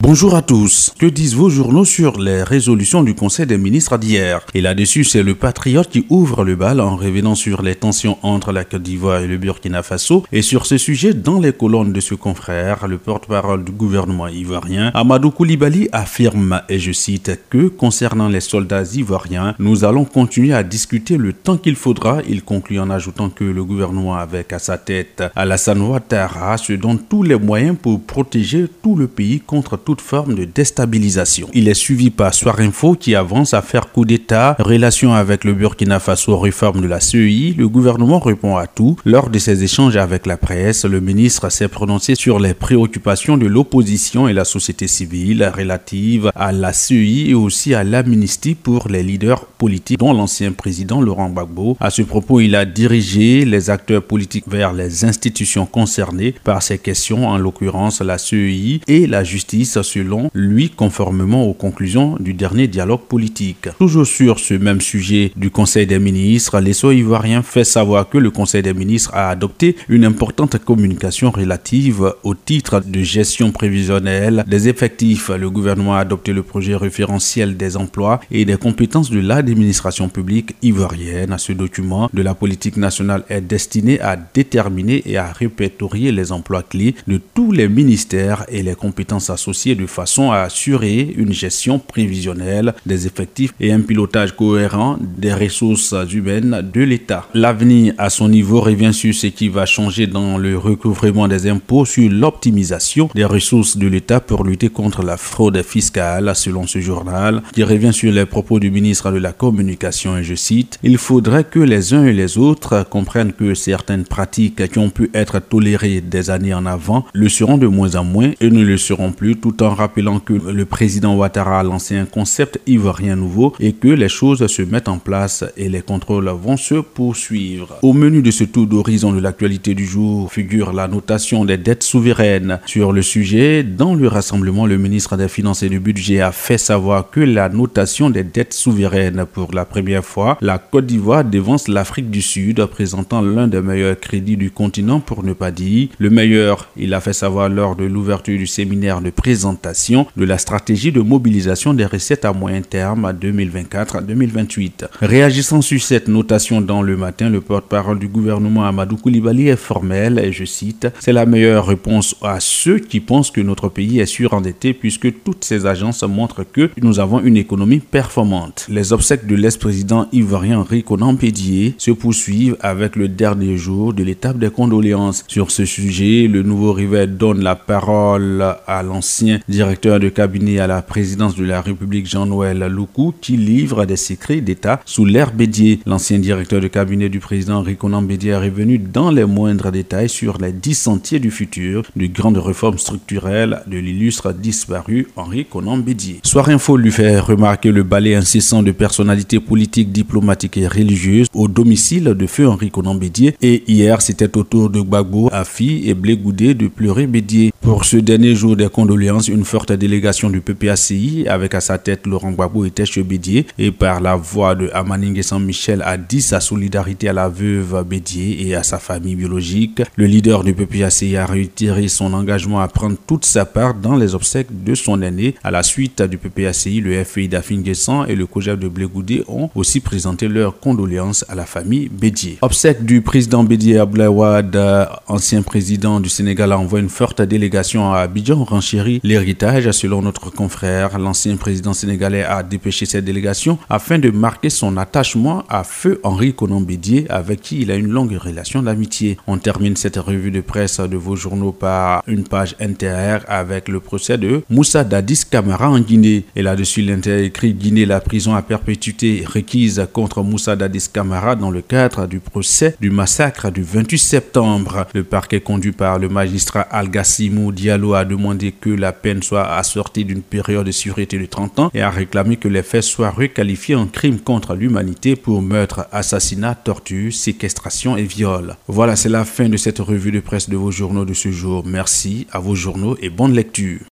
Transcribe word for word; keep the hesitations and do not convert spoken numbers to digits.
Bonjour à tous. Que disent vos journaux sur les résolutions du Conseil des ministres d'hier? Et là-dessus, c'est le Patriote qui ouvre le bal en revenant sur les tensions entre la Côte d'Ivoire et le Burkina Faso. Et sur ce sujet, dans les colonnes de ce confrère, le porte-parole du gouvernement ivoirien, Amadou Koulibaly, affirme, et je cite, que concernant les soldats ivoiriens, nous allons continuer à discuter le temps qu'il faudra. Il conclut en ajoutant que le gouvernement, avec à sa tête Alassane Ouattara, se donne tous les moyens pour protéger tout le pays contre toute forme de déstabilisation. Il est suivi par Soir Info qui avance à faire coup d'État, relation avec le Burkina Faso, réforme de la C E I. Le gouvernement répond à tout. Lors de ses échanges avec la presse, le ministre s'est prononcé sur les préoccupations de l'opposition et la société civile relatives à la C E I et aussi à l'amnistie pour les leaders politiques, dont l'ancien président Laurent Gbagbo. À ce propos, il a dirigé les acteurs politiques vers les institutions concernées par ces questions, en l'occurrence la C E I et la justice, selon lui, conformément aux conclusions du dernier dialogue politique. Toujours sur ce même sujet du Conseil des ministres, l'E S O ivoirien fait savoir que le Conseil des ministres a adopté une importante communication relative au titre de gestion prévisionnelle des effectifs. Le gouvernement a adopté le projet référentiel des emplois et des compétences de l'administration publique ivoirienne. Ce document de la politique nationale est destiné à déterminer et à répertorier les emplois clés de tous les ministères et les compétences associées de façon à assurer une gestion prévisionnelle des effectifs et un pilotage cohérent des ressources humaines de l'État. L'avenir à son niveau revient sur ce qui va changer dans le recouvrement des impôts, sur l'optimisation des ressources de l'État pour lutter contre la fraude fiscale, selon ce journal, qui revient sur les propos du ministre de la Communication, et je cite, « Il faudrait que les uns et les autres comprennent que certaines pratiques qui ont pu être tolérées des années en avant le seront de moins en moins et ne le seront plus, tout en rappelant que le président Ouattara a lancé un concept ivoirien nouveau et que les choses se mettent en place et les contrôles vont se poursuivre. » Au menu de ce tour d'horizon de l'actualité du jour figure la notation des dettes souveraines. Sur le sujet, dans le rassemblement, le ministre des Finances et du Budget a fait savoir que la notation des dettes souveraines, pour la première fois, la Côte d'Ivoire devance l'Afrique du Sud, présentant l'un des meilleurs crédits du continent, pour ne pas dire le meilleur. Il a fait savoir lors de l'ouverture du séminaire de présentation de la stratégie de mobilisation des recettes à moyen terme deux mille vingt-quatre à deux mille vingt-huit. Réagissant sur cette notation dans le matin, le porte-parole du gouvernement Amadou Koulibaly est formel et je cite, « C'est la meilleure réponse à ceux qui pensent que notre pays est surendetté puisque toutes ces agences montrent que nous avons une économie performante. » Les obsèques de l'ex-président ivoirien Henri Konan Bédié se poursuivent avec le dernier jour de l'étape des condoléances. Sur ce sujet, le Nouveau Réveil donne la parole à l'ancien directeur de cabinet à la présidence de la République Jean-Noël Loukou qui livre des secrets d'État sous l'ère Bédié. L'ancien directeur de cabinet du président Henri Konan Bédié est revenu dans les moindres détails sur les dix sentiers du futur de grandes réformes structurelles de l'illustre disparu Henri Konan Bédié. Soir Info lui fait remarquer le balai incessant de personnalités politiques, diplomatiques et religieuses au domicile de feu Henri Konan Bédié, et hier c'était au tour de Gbagbo, Afi et Blé Goudé de pleurer Bédié. Pour ce dernier jour des condoléances, une forte délégation du P P A C I avec à sa tête Laurent Gbagbo était chez Bédié et par la voix de Amaningue Saint-Michel a dit sa solidarité à la veuve Bédié et à sa famille biologique. Le leader du P P A C I a réitéré son engagement à prendre toute sa part dans les obsèques de son aîné. À la suite du P P A C I, le F I d'Afinguessan et le COJEP de Blé Goudé ont aussi présenté leurs condoléances à la famille Bédié. Obsèques du président Bédié Abdoulaye Wade, ancien président du Sénégal, a envoyé une forte délégation à Abidjan renchérit l'héritage. Selon notre confrère, l'ancien président sénégalais a dépêché cette délégation afin de marquer son attachement à feu Henri Konan Bédié, avec qui il a une longue relation d'amitié. On termine cette revue de presse de vos journaux par une page intérieure avec le procès de Moussa Dadis Camara en Guinée. Et là-dessus, l'intérêt écrit Guinée, la prison à perpétuité requise contre Moussa Dadis Camara dans le cadre du procès du massacre du vingt-huit septembre. Le parquet conduit par le magistrat Algassimou Diallo a demandé que la peine soit assortie d'une période de sûreté de trente ans et a réclamé que les faits soient requalifiés en crime contre l'humanité pour meurtre, assassinat, torture, séquestration et viol. Voilà, c'est la fin de cette revue de presse de vos journaux de ce jour. Merci à vos journaux et bonne lecture.